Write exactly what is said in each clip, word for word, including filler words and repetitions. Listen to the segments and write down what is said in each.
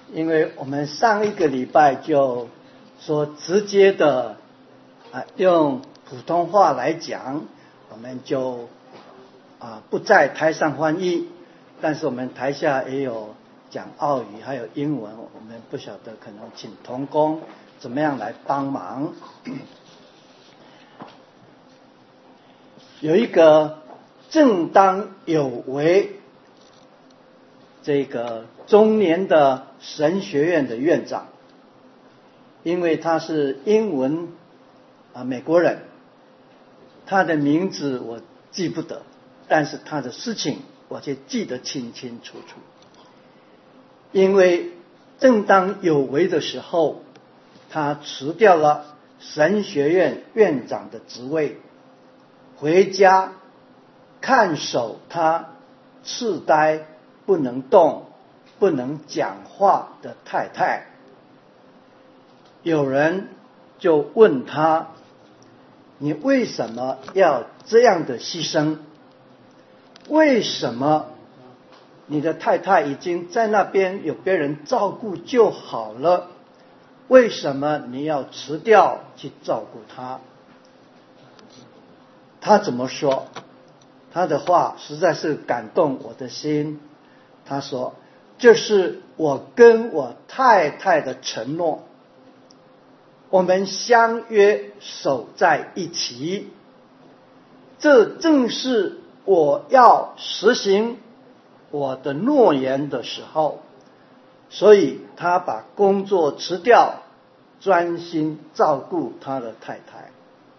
因为我们上一个礼拜就说直接的啊用普通话来讲，我们就啊不在台上翻译，但是我们台下也有讲澳语还有英文，我们不晓得可能请同工怎么样来帮忙。有一个正当有为这个中年的神学院的院长，因为他是英文啊美国人，他的名字我记不得，但是他的事情我却记得清清楚楚。因为正当有为的时候，他辞掉了神学院院长的职位，回家看守他痴呆不能动不能讲话的太太。有人就问他，你为什么要这样的牺牲？为什么你的太太已经在那边有别人照顾就好了，为什么你要辞掉去照顾她？他怎么说？他的话实在是感动我的心。他说，这是我跟我太太的承诺，我们相约守在一起，这正是我要实行我的诺言的时候。所以他把工作辞掉，专心照顾他的太太。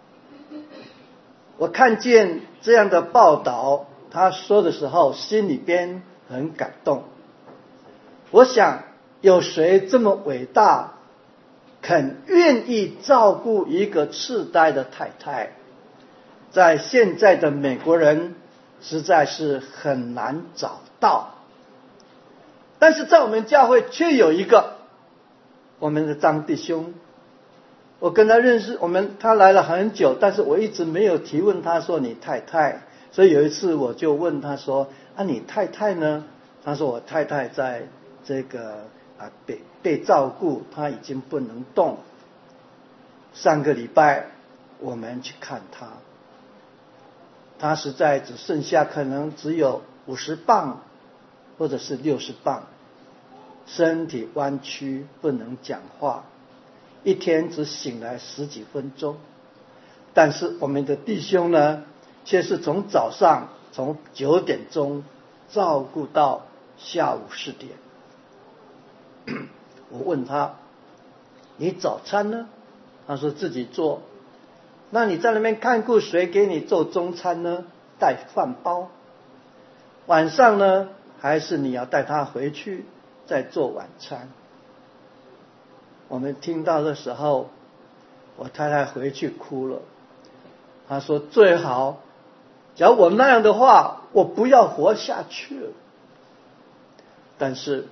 我看见这样的报道，他说的时候心里边很感动。我想有谁这么伟大，肯愿意照顾一个痴呆的太太？在现在的美国人实在是很难找到。但是在我们教会却有一个，我们的张弟兄，我跟他认识，我们他来了很久，但是我一直没有提问他说你太太。所以有一次我就问他说，啊你太太呢？他说我太太在这个啊被被照顾，她已经不能动。上个礼拜我们去看她，她实在只剩下可能只有五十磅或者是六十磅，身体弯曲不能讲话，一天只醒来十几分钟。但是我们的弟兄呢，却是从早上从九点钟照顾到下午四点。我问他，你早餐呢？他说自己做。那你在那边看顾，谁给你做中餐呢？带饭包。晚上呢，还是你要带他回去再做晚餐？我们听到的时候，我太太回去哭了。她说最好假如我那样的话，我不要活下去了。但是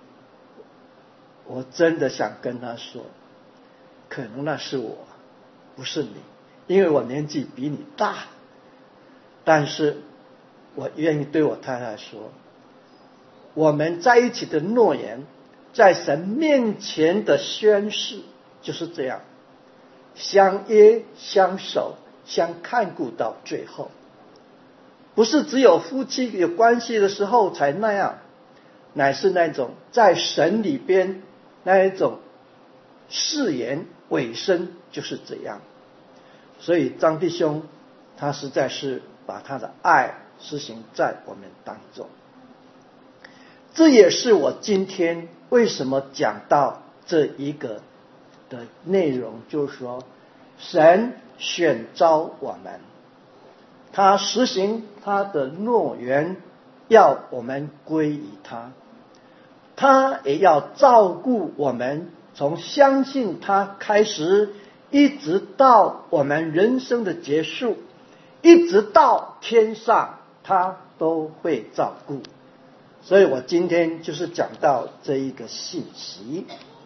我真的想跟她说，可能那是我，不是你，因为我年纪比你大。但是我愿意对我太太说，我们在一起的诺言，在神面前的宣誓就是这样，相约相守相看顾到最后。不是只有夫妻有关系的时候才那样，乃是那种在神里边那一种誓言尾声就是这样。所以张弟兄他实在是把他的爱施行在我们当中。这也是我今天为什么讲到这一个的内容，就是说神选召我们，他实行他的诺言，要我们归于他，他也要照顾我们，从相信他开始，一直到我们人生的结束，一直到天上，他都会照顾。所以我今天就是讲到这一个信息。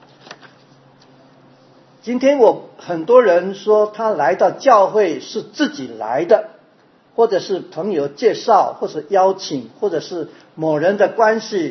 今天我很多人说他来到教会是自己来的，或者是朋友介绍，或者邀请，或者是某人的关系，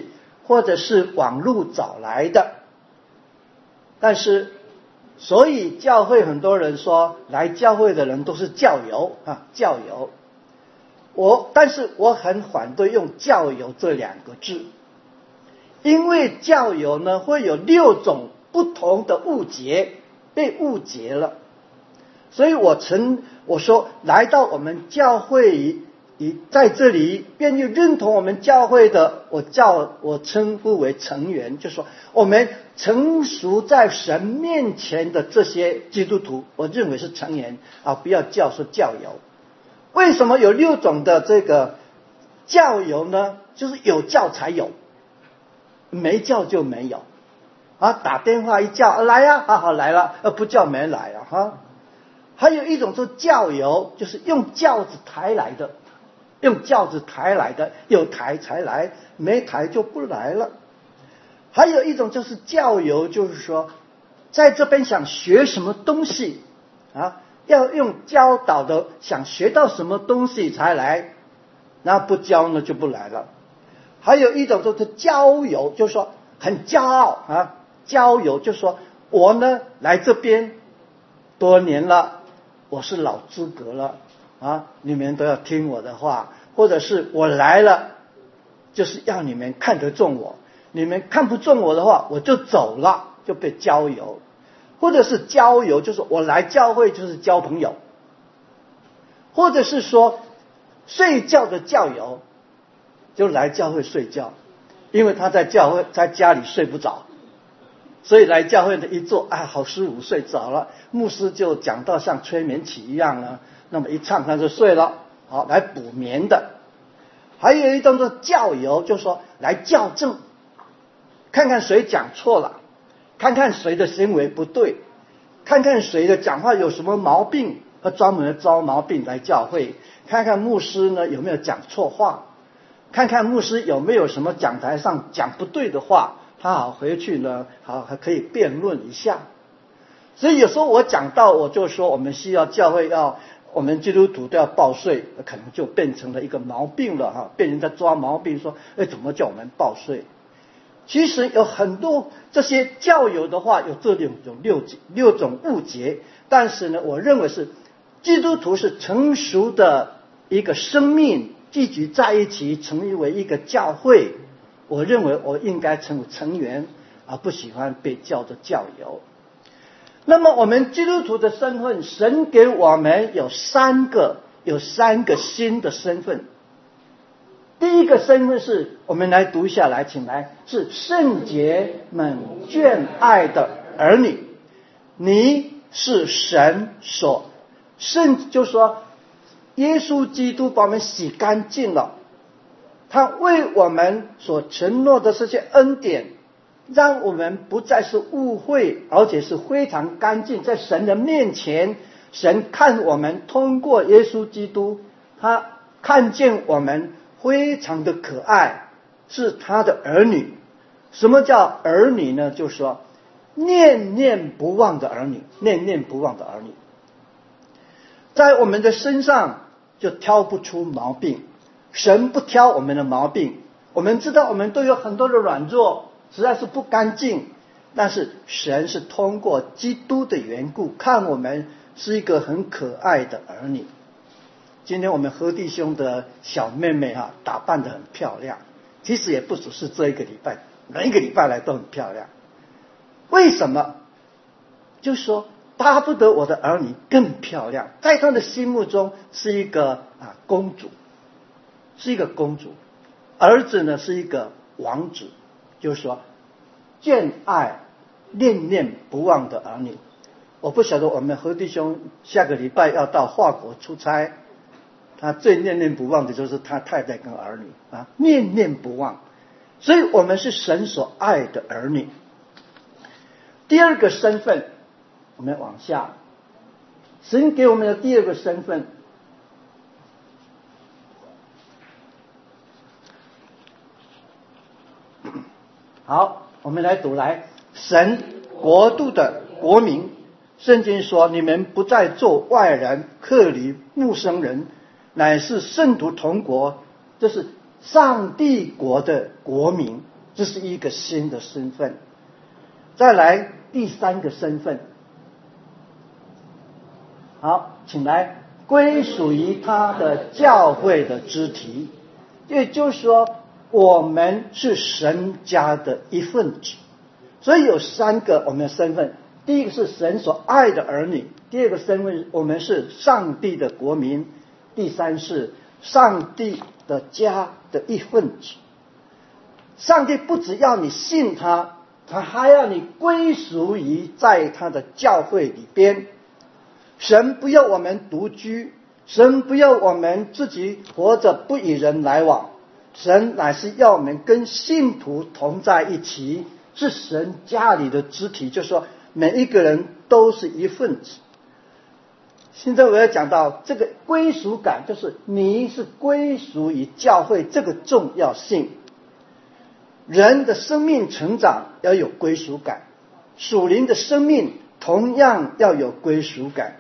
或者是网络找来的。但是所以教会很多人说来教会的人都是教友啊，教友。我但是我很反对用教友这两个字，因为教友呢会有六种不同的误解，被误解了。所以我曾我说来到我们教会以在这里愿意认同我们教会的，我叫我称呼为成员，就是说我们成熟在神面前的这些基督徒，我认为是成员啊，不要叫说教友。为什么有六种的这个教友呢？就是有教才有，没叫就没有啊。打电话一叫来呀、啊，好好来了，不叫没来啊哈。还有一种是教友，就是用轿子抬来的，用轿子抬来的，有抬才来，没抬就不来了。还有一种就是教友，就是说在这边想学什么东西啊，要用教导的，想学到什么东西才来，那不教呢就不来了。还有一种就是交友，就是说很骄傲啊，交友就是说我呢来这边多年了，我是老资格了啊，你们都要听我的话，或者是我来了就是要你们看得中我，你们看不中我的话我就走了，就被交友。或者是交友，就是我来教会就是交朋友，或者是说睡觉的教友，就来教会睡觉，因为他在教会在家里睡不着，所以来教会的一坐，啊，好舒服，睡着了。牧师就讲到像催眠曲一样呢，那么一唱他就睡了，好来补眠的。还有一种是教友，就是说来校正，看看谁讲错了，看看谁的行为不对，看看谁的讲话有什么毛病，和专门招毛病来教会，看看牧师呢有没有讲错话，看看牧师有没有什么讲台上讲不对的话，他好回去呢好还可以辩论一下。所以有时候我讲到我就说我们需要教会要我们基督徒都要报税，可能就变成了一个毛病了哈，被人家抓毛病说哎怎么叫我们报税。其实有很多这些教友的话有这六种六六种误解，但是呢我认为是基督徒是成熟的一个生命聚集在一起成为一个教会，我认为我应该成为成员，而不喜欢被叫做教友。那么我们基督徒的身份，神给我们有三个有三个新的身份。第一个身份是我们来读下来，请来，是圣洁们眷爱的儿女。你是神所圣，就是说耶稣基督把我们洗干净了，他为我们所承诺的这些恩典，让我们不再是误会，而且是非常干净。在神的面前，神看我们通过耶稣基督，他看见我们非常的可爱，是他的儿女。什么叫儿女呢？就是说念念不忘的儿女，念念不忘的儿女，在我们的身上就挑不出毛病。神不挑我们的毛病，我们知道我们都有很多的软弱，实在是不干净，但是神是通过基督的缘故，看我们是一个很可爱的儿女。今天我们何弟兄的小妹妹啊，打扮得很漂亮，其实也不只是这一个礼拜，每一个礼拜来都很漂亮。为什么？就是说巴不得我的儿女更漂亮，在他的心目中是一个啊公主，是一个公主，儿子呢是一个王子，就是说眷爱念念不忘的儿女。我不晓得我们何弟兄下个礼拜要到法国出差，他最念念不忘的就是他太太跟儿女啊，念念不忘。所以我们是神所爱的儿女。第二个身份，我们往下，神给我们的第二个身份，好，我们来读来，神国度的国民。圣经说，你们不再做外人、客旅、陌生人，乃是圣徒同国，这是上帝国的国民。 这是一个新的身份。再来第三个身份，好，请来归属于他的教会的肢体，也就是说我们是神家的一份子。所以有三个我们的身份，第一个是神所爱的儿女，第二个身份我们是上帝的国民，第三是上帝的家的一份子。上帝不只要你信他，他还要你归属于在他的教会里边。神不要我们独居，神不要我们自己活着不与人来往，神乃是要我们跟信徒同在一起，是神家里的肢体，就是说每一个人都是一份子。现在我要讲到这个归属感，就是你是归属于教会这个重要性。人的生命成长要有归属感，属灵的生命同样要有归属感。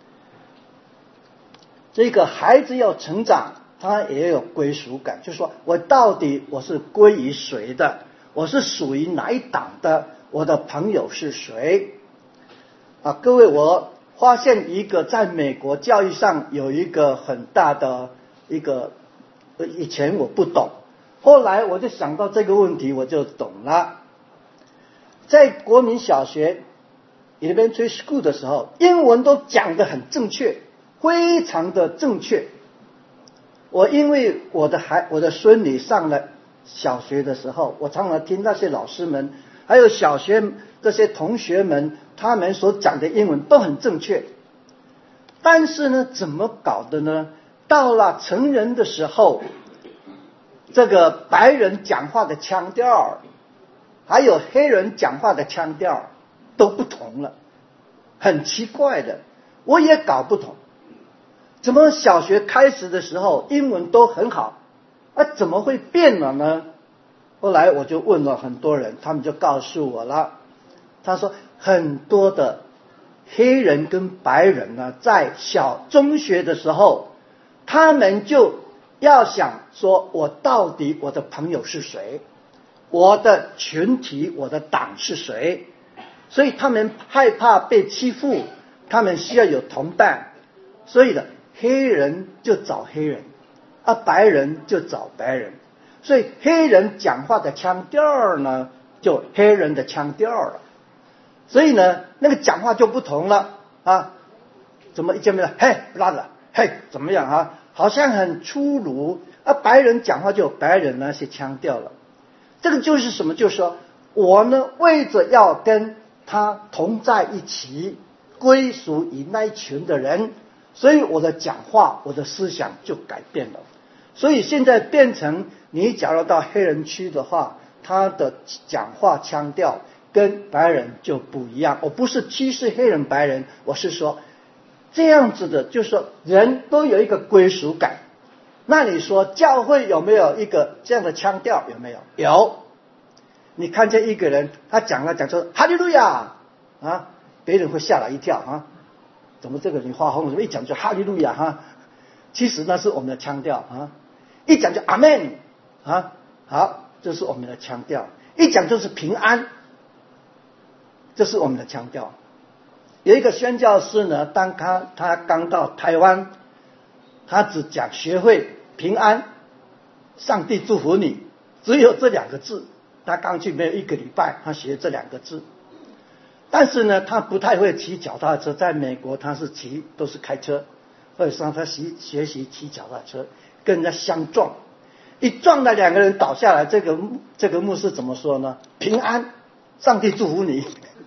这个孩子要成长，他也有归属感，就是说我到底我是归于谁的，我是属于哪一党的，我的朋友是谁啊？各位，我发现一个在美国教育上有一个很大的一个，以前我不懂，后来我就想到这个问题，我就懂了。在国民小学 elementary school 的时候，英文都讲得很正确，非常的正确。我因为我的孩我的孙女上了小学的时候，我常常听那些老师们还有小学这些同学们，他们所讲的英文都很正确。但是呢，怎么搞的呢？到了成人的时候，这个白人讲话的腔调还有黑人讲话的腔调都不同了，很奇怪的，我也搞不懂。怎么小学开始的时候英文都很好，啊，怎么会变了呢？后来我就问了很多人，他们就告诉我了，他说很多的黑人跟白人呢，在小中学的时候，他们就要想说，我到底我的朋友是谁，我的群体我的党是谁，所以他们害怕被欺负，他们需要有同伴，所以呢黑人就找黑人啊，白人就找白人，所以黑人讲话的腔调呢就黑人的腔调了，所以呢那个讲话就不同了啊，怎么一见面嘿拉了嘿怎么样啊，好像很粗鲁啊，白人讲话就有白人那些腔调了。这个就是什么，就是说我呢为着要跟他同在一起，归属于那一群的人，所以我的讲话我的思想就改变了。所以现在变成你假如到黑人区的话，他的讲话腔调跟白人就不一样。我不是歧视黑人白人，我是说这样子的，就是说人都有一个归属感。那你说教会有没有一个这样的腔调？有没有？有。你看见一个人他讲了讲说哈利路亚啊，别人会吓了一跳啊，怎么这个人发疯，怎么一讲就哈利路亚哈？其实那是我们的腔调啊，一讲就阿们啊，好，这是我们的腔调。一讲就是平安，这是我们的腔调。有一个宣教师呢，当他他刚到台湾，他只讲学会平安，上帝祝福你，只有这两个字。他刚去没有一个礼拜，他学这两个字。但是呢，他不太会骑脚踏车，在美国他是骑都是开车，或者说他学学习骑脚踏车，跟人家相撞，一撞了两个人倒下来，这个这个牧师怎么说呢？平安，上帝祝福你。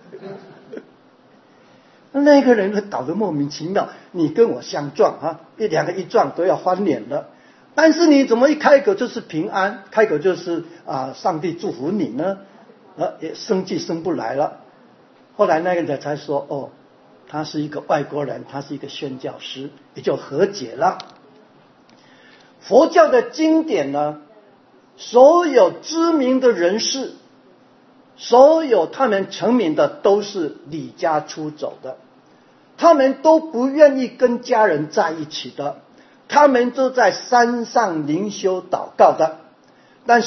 那个人搞得莫名其妙，你跟我相撞啊，一两个一撞都要翻脸了。但是你怎么一开口就是平安，开口就是啊，上帝祝福你呢？呃，也生气生不来了。后来那个人才说，哦，他是一个外国人，他是一个宣教师，也就和解了。佛教的经典呢，所有知名的人士，所有他们成名的都是离家出走的，他们都不愿意跟家人在一起的，他们都在山上灵修祷告的。但是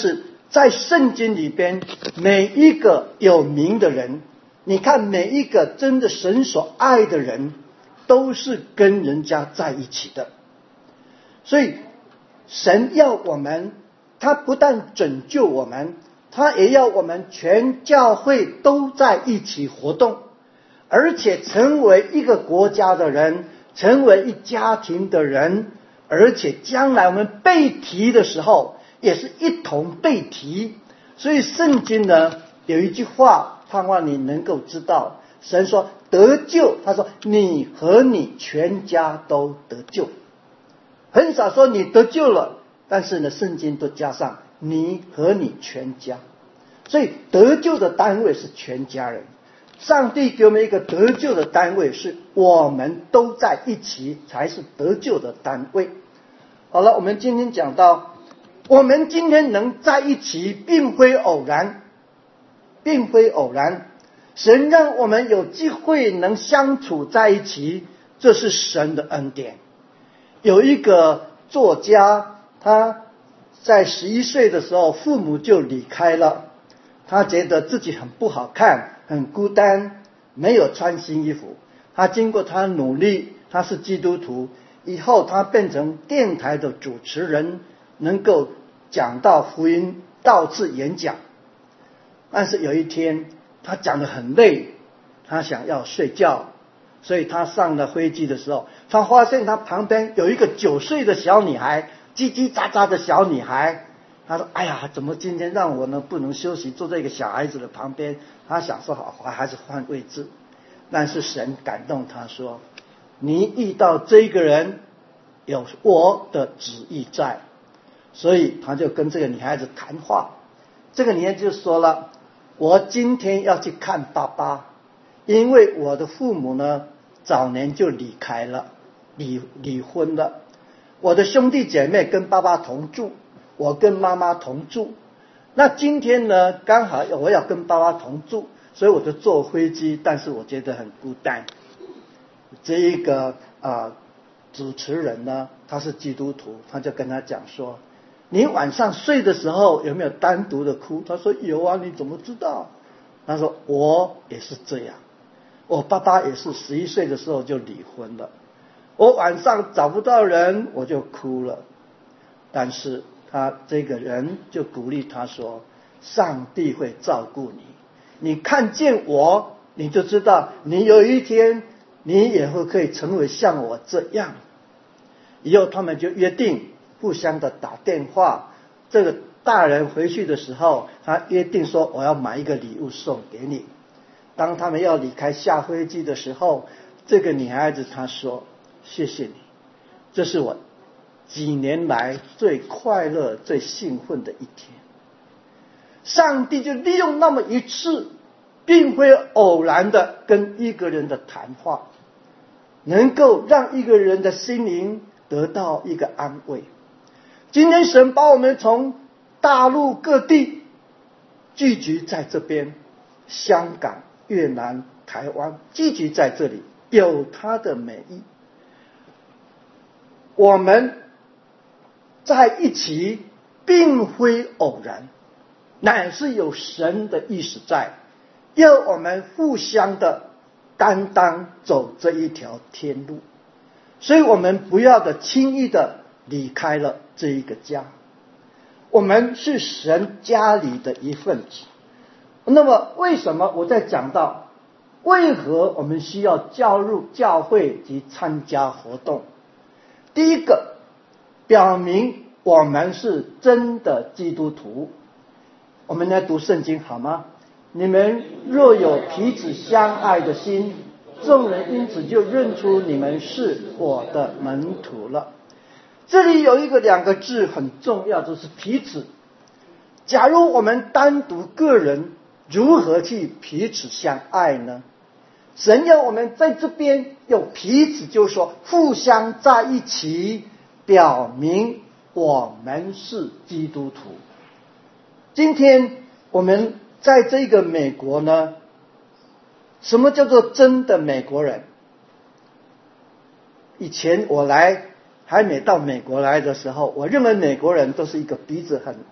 在圣经里边，每一个有名的人，你看每一个真的神所爱的人，都是跟人家在一起的。所以神要我们，他不但拯救我们，他也要我们全教会都在一起活动，而且成为一个国家的人，成为一家庭的人，而且将来我们被提的时候也是一同被提。所以圣经呢有一句话，盼望你能够知道，神说得救，他说你和你全家都得救。很少说你得救了，但是呢圣经都加上你和你全家。所以得救的单位是全家人，上帝给我们一个得救的单位，是我们都在一起才是得救的单位。好了，我们今天讲到，我们今天能在一起并非偶然，并非偶然，神让我们有机会能相处在一起，这是神的恩典。有一个作家，他在十一岁的时候父母就离开了，他觉得自己很不好看，很孤单，没有穿新衣服。他经过他努力，他是基督徒，以后他变成电台的主持人，能够讲到福音，到处演讲。但是有一天他讲得很累，他想要睡觉，所以他上了飞机的时候，他发现他旁边有一个九岁的小女孩，叽叽喳喳的小女孩。他说哎呀，怎么今天让我呢不能休息，坐在一个小孩子的旁边。他想说好，还是换位置。但是神感动他说，你遇到这个人有我的旨意在。所以他就跟这个女孩子谈话。这个女孩子就说了，我今天要去看爸爸，因为我的父母呢早年就离开了，离离婚了。我的兄弟姐妹跟爸爸同住，我跟妈妈同住。那今天呢刚好我要跟爸爸同住，所以我就坐飞机，但是我觉得很孤单。这一个啊、呃、主持人呢他是基督徒，他就跟他讲说，你晚上睡的时候有没有单独的哭？他说有啊，你怎么知道？他说我也是这样，我爸爸也是十一岁的时候就离婚了，我晚上找不到人我就哭了。但是他这个人就鼓励他说，上帝会照顾你，你看见我你就知道，你有一天你也会可以成为像我这样。以后他们就约定互相的打电话。这个大人回去的时候，他约定说我要买一个礼物送给你。当他们要离开下飞机的时候，这个女孩子她说，谢谢你，这是我几年来最快乐最兴奋的一天。上帝就利用那么一次并非偶然的跟一个人的谈话，能够让一个人的心灵得到一个安慰。今天神把我们从大陆各地聚集在这边，香港、越南、台湾聚集在这里，有它的美意。我们在一起并非偶然，乃是有神的意识在，要我们互相的担当走这一条天路。所以我们不要的轻易的离开了这一个家，我们是神家里的一份子。那么为什么我在讲到为何我们需要加入教会及参加活动？第一个，表明我们是真的基督徒。我们来读圣经好吗？你们若有彼此相爱的心，众人因此就认出你们是我的门徒了。这里有一个两个字很重要，就是彼此。假如我们单独个人，如何去彼此相爱呢？神要我们在这边有彼此，就是说互相在一起，表明我们是基督徒。今天我们在这个美国呢，什么叫做真的美国人？以前我来还没到美国来的时候，我认为美国人都是一个鼻子很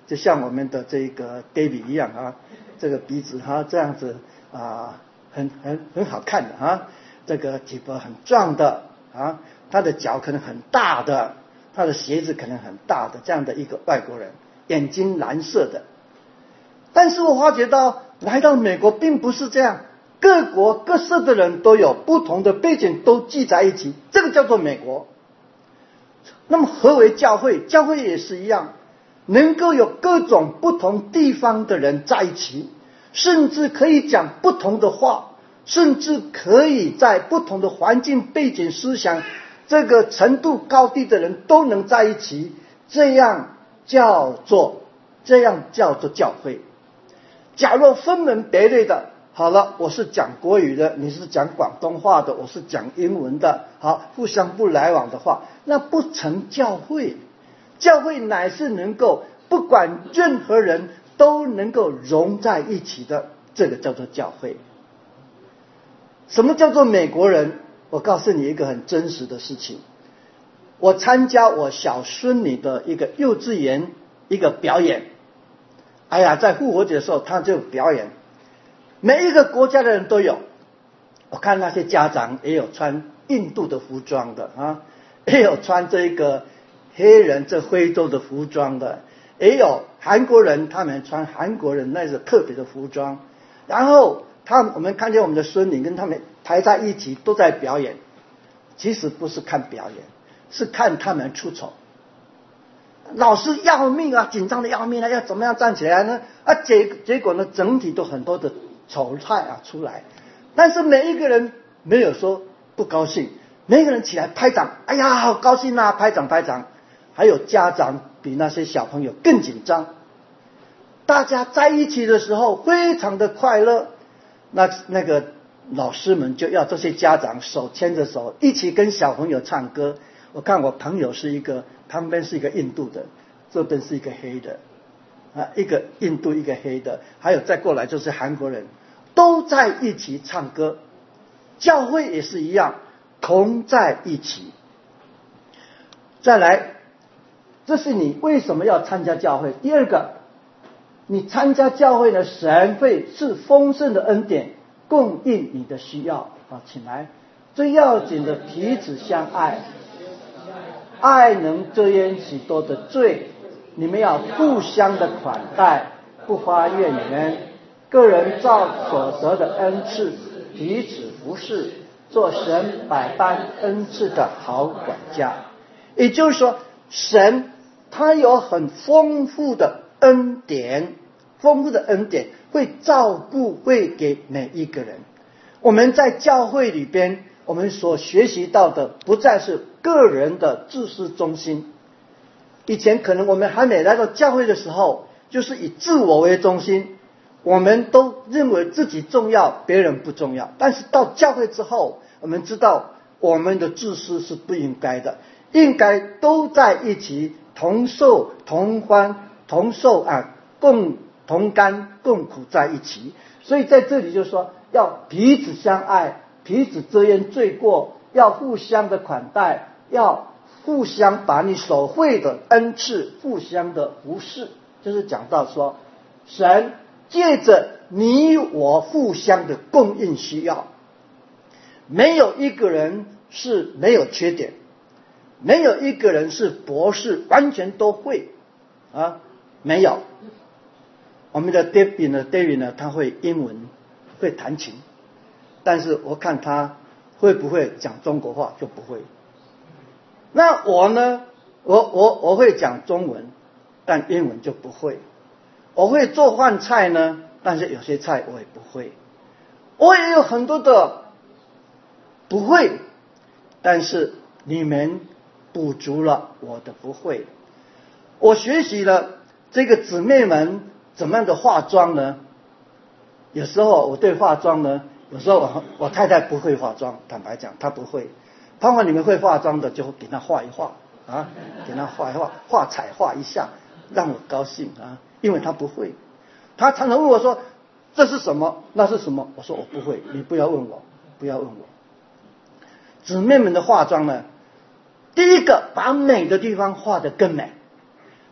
就像我们的这个 David 一样啊，这个鼻子哈、啊、这样子啊，很很很好看的啊，这个体格很壮的啊，他的脚可能很大的，他的鞋子可能很大的，这样的一个外国人，眼睛蓝色的。但是我发觉到来到美国并不是这样，各国各色的人都有，不同的背景都聚在一起，这个叫做美国。那么何为教会？教会也是一样，能够有各种不同地方的人在一起，甚至可以讲不同的话，甚至可以在不同的环境背景思想这个程度高低的人都能在一起，这样叫做这样叫做教会。假若分门别类的，好了，我是讲国语的，你是讲广东话的，我是讲英文的，好，互相不来往的话，那不成教会。教会乃是能够不管任何人都能够融在一起的，这个叫做教会。什么叫做美国人？我告诉你一个很真实的事情，我参加我小孙女的一个幼稚园一个表演，哎呀，在复活节的时候他就表演，每一个国家的人都有，我看那些家长也有穿印度的服装的啊，也有穿这个黑人这非洲的服装的，也有韩国人他们穿韩国人那是特别的服装，然后他我们看见我们的孙女跟他们排在一起都在表演，其实不是看表演，是看他们出丑。老师要命啊，紧张的要命啊，要怎么样站起来呢？啊，结结果呢，整体都很多的丑态啊出来，但是每一个人没有说不高兴，每一个人起来拍掌，哎呀，好高兴啊，拍掌拍掌。还有家长比那些小朋友更紧张，大家在一起的时候非常的快乐，那那个老师们就要这些家长手牵着手一起跟小朋友唱歌。我看我朋友是一个，旁边是一个印度的，这边是一个黑的啊，一个印度一个黑的，还有再过来就是韩国人，都在一起唱歌。教会也是一样，同在一起。再来，这是你为什么要参加教会。第二个，你参加教会呢，神会赐丰盛的恩典供应你的需要啊，请来。最要紧的，彼此相爱，爱能遮掩许多的罪，你们要互相的款待，不发怨言，个人照所得的恩赐彼此服侍，做神百般恩赐的好管家。也就是说，神他有很丰富的恩典，丰富的恩典会照顾，会给每一个人。我们在教会里边，我们所学习到的不再是个人的自私中心。以前可能我们还没来到教会的时候，就是以自我为中心，我们都认为自己重要，别人不重要。但是到教会之后，我们知道我们的自私是不应该的，应该都在一起，同受同欢，同受啊，共同甘共苦在一起。所以在这里就说要彼此相爱，彼此遮掩罪过，要互相的款待，要互相把你所会的恩赐互相的服侍。就是讲到说，神借着你我互相的供应需要，没有一个人是没有缺点，没有一个人是博士完全都会啊，没有。我们的 David 呢 David 呢他会英文，会弹琴，但是我看他会不会讲中国话就不会。那我呢，我我我会讲中文，但英文就不会。我会做饭菜呢，但是有些菜我也不会。我也有很多的不会，但是你们补足了我的不会。我学习了这个姊妹们怎么样的化妆呢？有时候我对化妆呢，有时候我我太太不会化妆，坦白讲她不会。盼望你们会化妆的，就给她画一画啊，给她画一画，画彩画一下，让我高兴啊，因为她不会。她常常问我说这是什么，那是什么，我说我不会，你不要问我，不要问我。姊妹们的化妆呢，第一个把美的地方画得更美，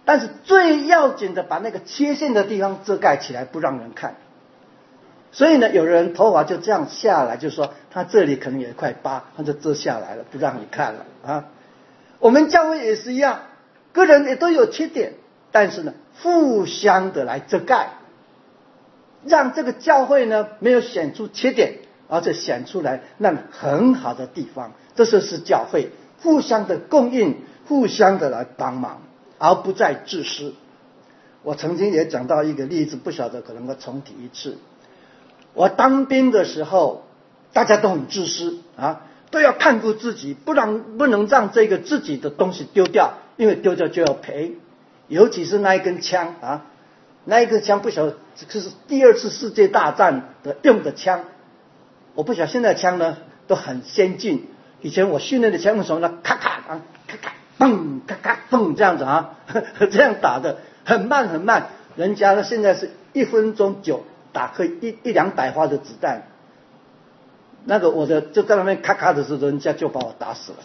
但是最要紧的，把那个缺陷的地方遮盖起来，不让人看。所以呢，有人头发就这样下来，就说他这里可能有一块疤，他就遮下来了，不让你看了啊。我们教会也是一样，个人也都有缺点，但是呢，互相的来遮盖，让这个教会呢没有显出缺点，而且显出来那很好的地方。这就是教会互相的供应，互相的来帮忙，而不再自私。我曾经也讲到一个例子，不晓得可能我重提一次。我当兵的时候，大家都很自私啊，都要看顾自己，不然不能让这个自己的东西丢掉，因为丢掉就要赔。尤其是那一根枪啊，那一根枪不晓得这是第二次世界大战的用的枪，我不晓得现在的枪呢都很先进。以前我训练的枪的时候呢，咔咔啊，咔咔嘣，咔咔嘣这样子啊，这样打的很慢很慢。人家呢现在是一分钟九打可以一一两百发的子弹，那个我的就在那边咔咔的时候，人家就把我打死了。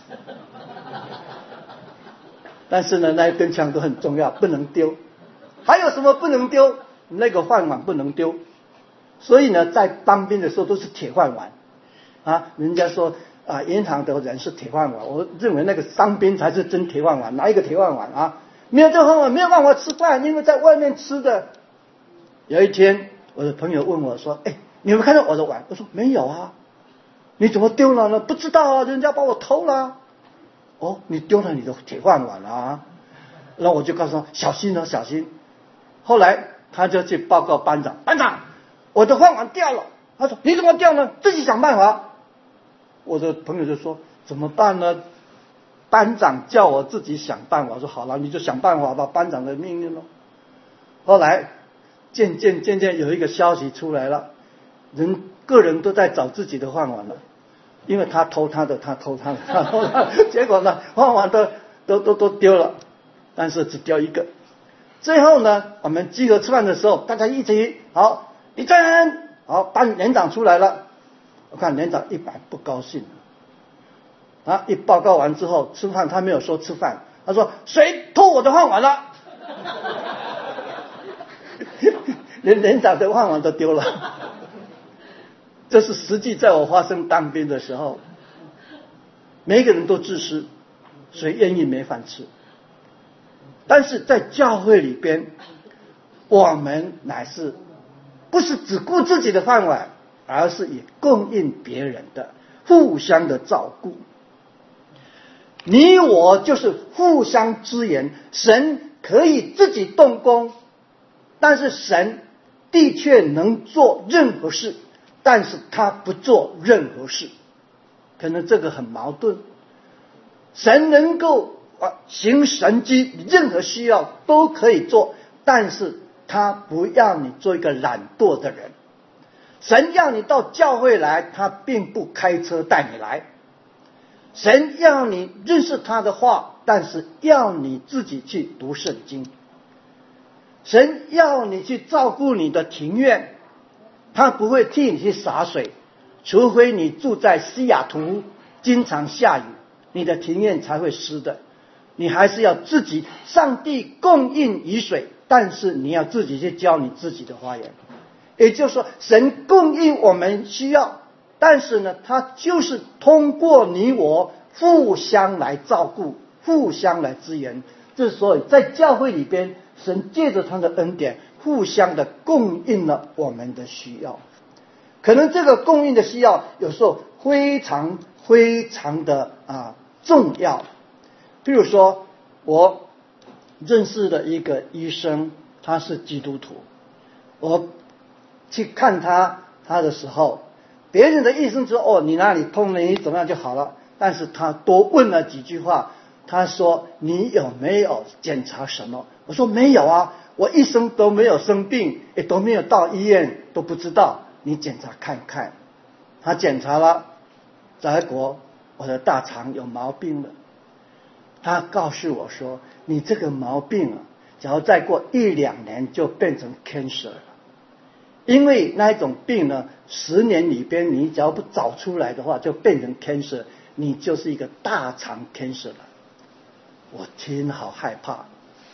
但是呢，那一根枪都很重要，不能丢。还有什么不能丢？那个饭碗不能丢。所以呢，在当兵的时候都是铁饭碗啊。人家说啊，银行的人是铁饭碗，我认为那个当兵才是真铁饭碗。哪一个铁饭碗啊？没有这饭碗没有办法吃饭，因为在外面吃的。有一天，我的朋友问我说：“哎，你有没有看到我的碗？”我说：“没有啊。”你怎么丢了呢？不知道啊，人家把我偷了。哦，你丢了你的铁饭碗啊！然后我就告诉他小心哦，小心。后来他就去报告班长，班长，我的饭碗掉了。他说你怎么掉呢？自己想办法。我的朋友就说怎么办呢？班长叫我自己想办法。我说好了，你就想办法吧，班长的命令咯。后来渐渐渐渐有一个消息出来了，人个人都在找自己的饭碗了。因为他偷他的，他偷他的，他偷他的，结果呢，饭碗都都都都丢了，但是只丢一个。最后呢，我们集合吃饭的时候，大家一起好，立正，好，班连长出来了。我看连长一百不高兴啊！一报告完之后，吃饭他没有说吃饭，他说谁偷我的饭碗了？连连长的饭碗都丢了。这是实际在我发生当兵的时候，每一个人都自私，谁愿意没饭吃？但是在教会里边，我们乃是不是只顾自己的饭碗，而是也供应别人的，互相的照顾。你我就是互相支援，神可以自己动工，但是神的确能做任何事。但是他不做任何事，可能这个很矛盾。神能够啊行神迹，任何需要都可以做，但是他不要你做一个懒惰的人。神要你到教会来，他并不开车带你来。神要你认识他的话，但是要你自己去读圣经。神要你去照顾你的庭院，他不会替你去洒水，除非你住在西雅图，经常下雨，你的庭院才会湿的。你还是要自己，上帝供应雨水，但是你要自己去浇你自己的花园。也就是说，神供应我们需要，但是呢，他就是通过你我互相来照顾，互相来支援。之所以在教会里边，神借着他的恩典，互相的供应了我们的需要。可能这个供应的需要有时候非常非常的啊重要。比如说，我认识的一个医生，他是基督徒，我去看他他的时候，别人的医生说哦你哪里痛了，你怎么样就好了，但是他多问了几句话。他说你有没有检查什么？我说没有啊，我一生都没有生病，也都没有到医院，都不知道，你检查看看。他检查了，结果我的大肠有毛病了。他告诉我说你这个毛病啊，假如再过一两年就变成 cancer 了。因为那一种病呢，十年里边你只要不找出来的话，就变成 cancer， 你就是一个大肠 cancer 了。我听好害怕，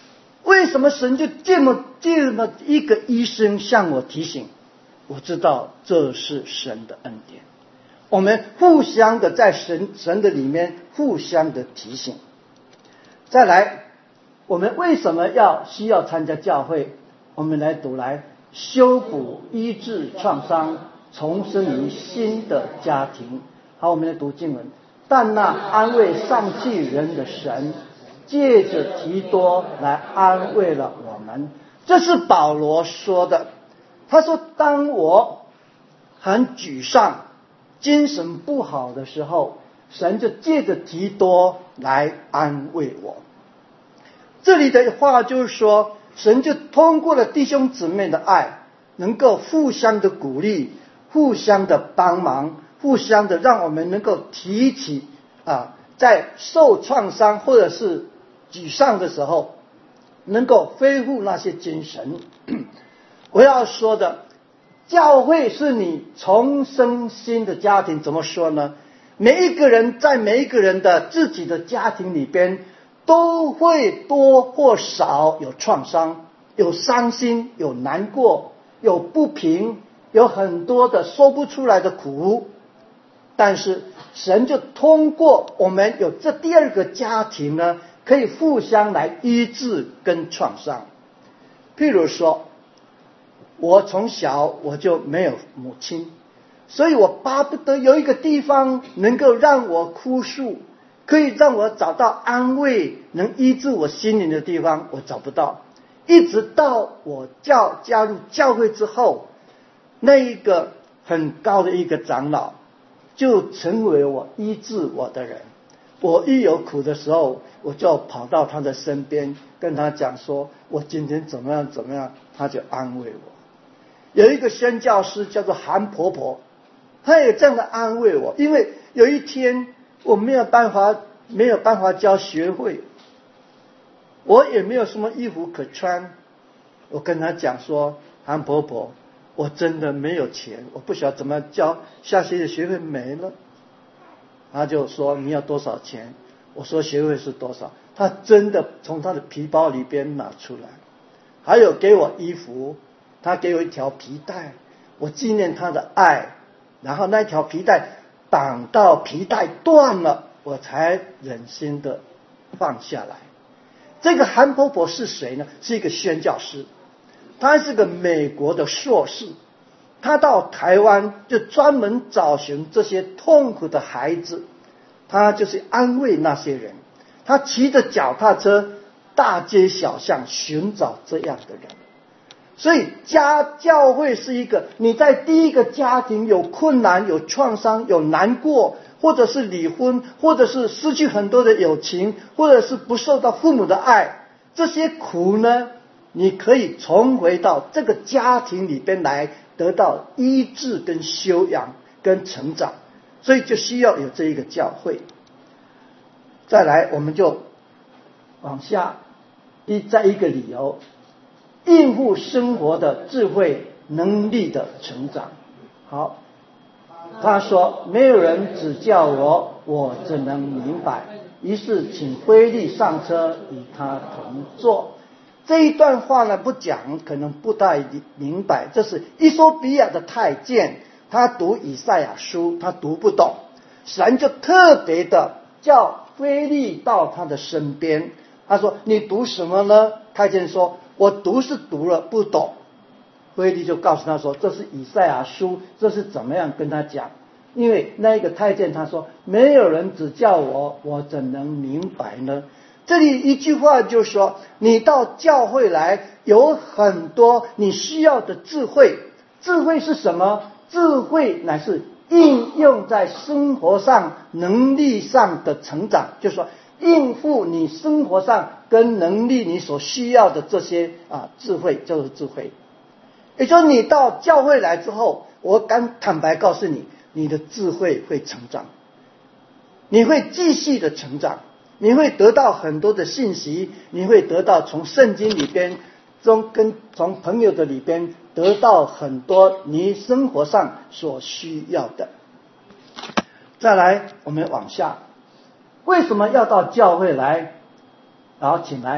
为什么神就这么这么一个医生向我提醒？我知道这是神的恩典，我们互相的在神神的里面互相的提醒。再来，我们为什么要需要参加教会？我们来读来修补、医治创伤，重生于新的家庭。好，我们来读经文。但那安慰丧气人的神，借着提多来安慰了我们。这是保罗说的。他说，当我很沮丧、精神不好的时候，神就借着提多来安慰我。这里的话就是说，神就通过了弟兄姊妹的爱，能够互相的鼓励，互相的帮忙，互相的让我们能够提起啊，在受创伤或者是沮丧的时候，能够恢复那些精神。我要说的，教会是你重生新的家庭。怎么说呢？每一个人在每一个人的自己的家庭里边，都会多或少有创伤，有伤心，有难过，有不平，有很多的说不出来的苦。但是神就通过我们有这第二个家庭呢，可以互相来医治跟创伤。譬如说，我从小我就没有母亲，所以我巴不得有一个地方能够让我哭诉，可以让我找到安慰，能医治我心灵的地方，我找不到。一直到我教加入教会之后，那一个很高的一个长老就成为我医治我的人。我一有苦的时候，我就跑到他的身边，跟他讲说我今天怎么样怎么样，他就安慰我。有一个宣教师叫做韩婆婆，她也这样的安慰我。因为有一天我没有办法没有办法教学会，我也没有什么衣服可穿，我跟她讲说，韩婆婆，我真的没有钱，我不晓得怎么教，下学期学费没了。她就说你要多少钱？我说学费是多少？她真的从她的皮包里边拿出来，还有给我衣服，他给我一条皮带，我纪念他的爱，然后那条皮带绑到皮带断了，我才忍心的放下来。这个韩婆婆是谁呢？是一个宣教师，他是个美国的硕士，他到台湾就专门找寻这些痛苦的孩子，他就是安慰那些人，他骑着脚踏车大街小巷寻找这样的人。所以家教会是一个，你在第一个家庭有困难、有创伤、有难过，或者是离婚，或者是失去很多的友情，或者是不受到父母的爱，这些苦呢，你可以重回到这个家庭里边来，得到医治跟修养跟成长。所以就需要有这一个教会。再来，我们就往下一再一个理由，应付生活的智慧能力的成长。好，他说没有人指教我，我怎能明白？于是请菲利上车与他同坐。这一段话呢不讲可能不太明白，这是伊索比亚的太监，他读以赛亚书他读不懂，神就特别的叫菲利到他的身边，他说你读什么呢？太监说我读是读了不懂。菲利就告诉他说这是以赛亚书，这是怎么样跟他讲。因为那个太监他说没有人指教我，我怎能明白呢？这里一句话就是说，你到教会来有很多你需要的智慧。智慧是什么？智慧乃是应用在生活上能力上的成长，就是说应付你生活上跟能力你所需要的这些啊智慧，就是智慧。也就是你到教会来之后，我敢坦白告诉你，你的智慧会成长，你会继续的成长，你会得到很多的信息，你会得到从圣经里边中跟从朋友的里边得到很多你生活上所需要的。再来我们往下，为什么要到教会来？然后请来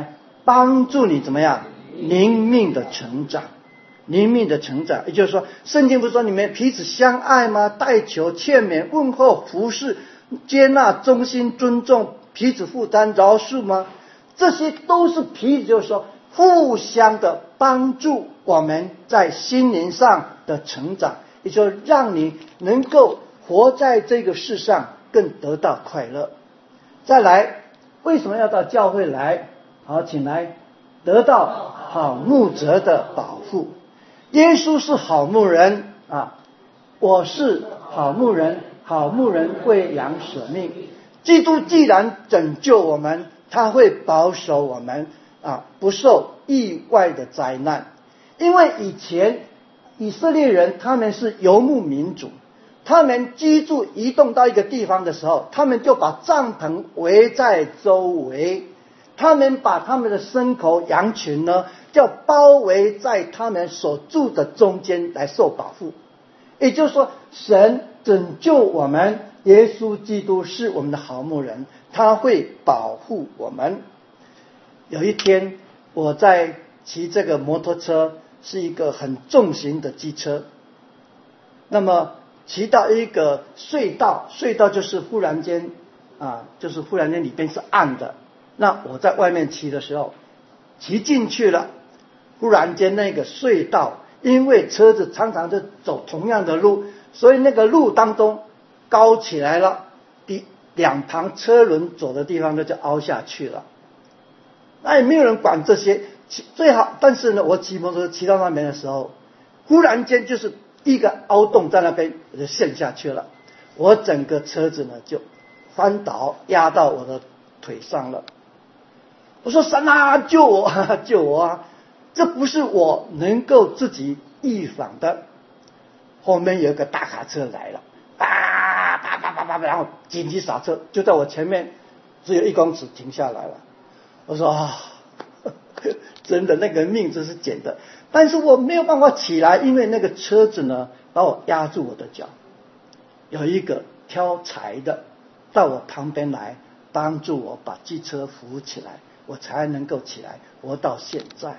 帮助你怎么样灵命的成长，灵命的成长。也就是说，圣经不是说你们彼此相爱吗？代求、劝勉、问候、服侍、接纳、忠心、尊重、彼此负担、饶恕吗？这些都是彼此，就是说互相的帮助我们在心灵上的成长，也就是让你能够活在这个世上更得到快乐。再来，为什么要到教会来？好，请来得到好牧者的保护。耶稣是好牧人啊，我是好牧人，好牧人为羊舍命。基督既然拯救我们，他会保守我们啊，不受意外的灾难。因为以前以色列人他们是游牧民族，他们居住移动到一个地方的时候，他们就把帐篷围在周围，他们把他们的牲口羊群呢就包围在他们所住的中间来受保护。也就是说，神拯救我们，耶稣基督是我们的好牧人，他会保护我们。有一天我在骑这个摩托车，是一个很重型的机车，那么骑到一个隧道，隧道就是忽然间啊，就是忽然间里边是暗的，那我在外面骑的时候骑进去了，忽然间那个隧道因为车子常常就走同样的路，所以那个路当中高起来了，第两旁车轮走的地方呢就凹下去了。那也没有人管这些，最好，但是呢，我骑摩托车骑到那边的时候，忽然间就是一个凹洞在那边，我就陷下去了。我整个车子呢就翻倒，压到我的腿上了。我说神啊，救我，救我啊！这不是我能够自己预防的。后面有一个大卡车来了，叭叭叭叭叭，然后紧急刹车，就在我前面只有一公尺停下来了。我说啊，真的那个命真是捡的，但是我没有办法起来，因为那个车子呢把我压住我的脚。有一个挑柴的到我旁边来帮助我把机车扶起来，我才能够起来活到现在。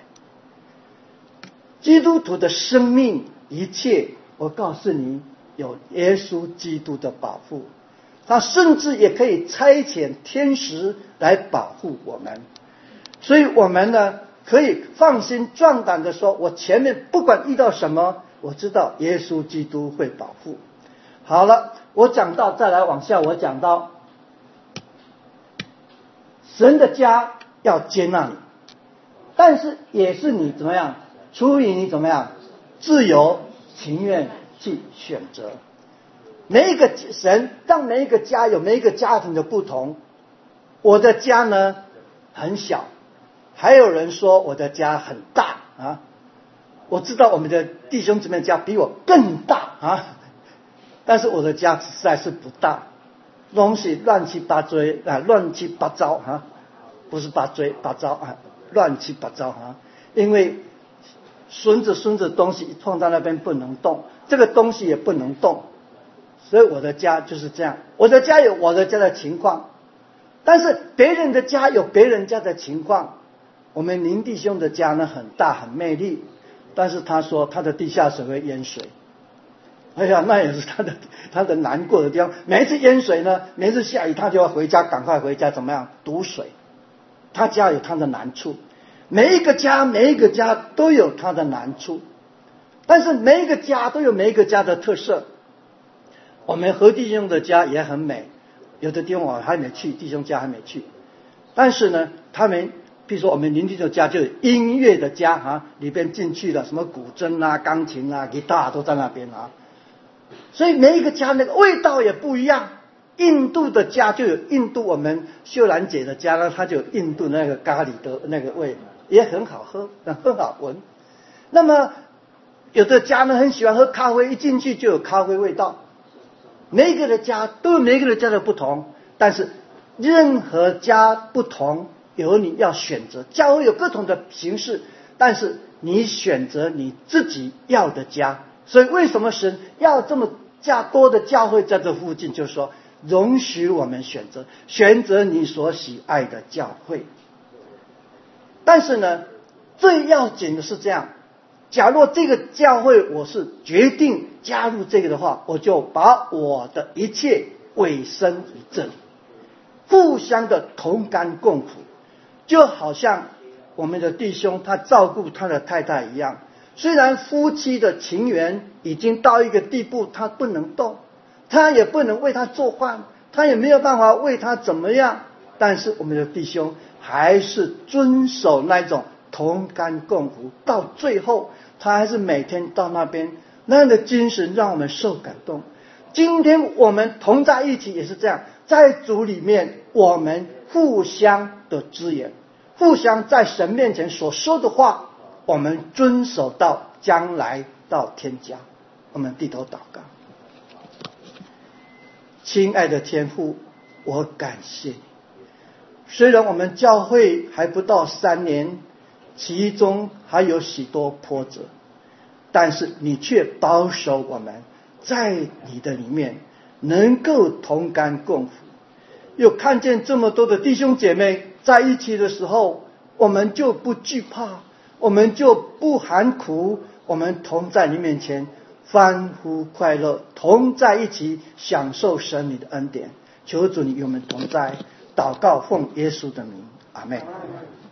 基督徒的生命一切，我告诉你，有耶稣基督的保护，他甚至也可以差遣天使来保护我们。所以我们呢可以放心壮胆的说，我前面不管遇到什么，我知道耶稣基督会保护。好了，我讲到，再来往下，我讲到神的家要接纳你，但是也是你怎么样，出于你怎么样自由情愿去选择。每一个神让每一个家有每一个家庭的不同。我的家呢很小，还有人说我的家很大啊。我知道我们的弟兄姊妹家比我更大啊，但是我的家实在是不大，东西乱七八糟啊，乱七八糟啊，不是八追八糟啊，乱七八糟啊。因为孙子孙子东西放在那边不能动，这个东西也不能动，所以我的家就是这样。我的家有我的家的情况，但是别人的家有别人家的情况。我们林弟兄的家呢很大很美丽，但是他说他的地下水会淹水。哎呀，那也是他的他的难过的地方。每一次淹水呢，每一次下雨他就要回家，赶快回家，怎么样堵水。他家有他的难处，每一个家每一个家都有他的难处，但是每一个家都有每一个家的特色。我们何弟兄的家也很美，有的地方我还没去，弟兄家还没去，但是呢他们比如说我们林弟兄家就有音乐的家啊，里边进去了什么古筝啊、钢琴啊、吉他都在那边啊，所以每一个家那个味道也不一样。印度的家就有印度，我们秀兰姐的家呢，它就有印度那个咖喱的那个味，也很好喝，很好闻。那么有的家呢很喜欢喝咖啡，一进去就有咖啡味道。每一个的家都有每一个的家的不同，但是任何家不同，由你要选择。教会有不同的形式，但是你选择你自己要的家。所以为什么神要这么加多的教会在这附近，就是说容许我们选择，选择你所喜爱的教会。 但是呢，最要紧的是这样，假若这个教会我是决定加入这个的话，我就把我的一切委身于这里，互相的同甘共苦，就好像我们的弟兄他照顾他的太太一样。虽然夫妻的情缘已经到一个地步，他不能动，他也不能为他做饭，他也没有办法为他怎么样，但是我们的弟兄还是遵守那种同甘共苦，到最后他还是每天到那边，那样的精神让我们受感动。今天我们同在一起也是这样，在主里面我们互相的支援，互相在神面前所说的话，我们遵守到将来到天家。我们低头祷告。亲爱的天父，我感谢你，虽然我们教会还不到三年，其中还有许多波折，但是你却保守我们在你的里面能够同甘共苦。又看见这么多的弟兄姐妹在一起的时候，我们就不惧怕，我们就不含苦，我们同在你面前欢呼快乐，同在一起享受神你的恩典。求主你与我们同在，祷告奉耶稣的名，阿们。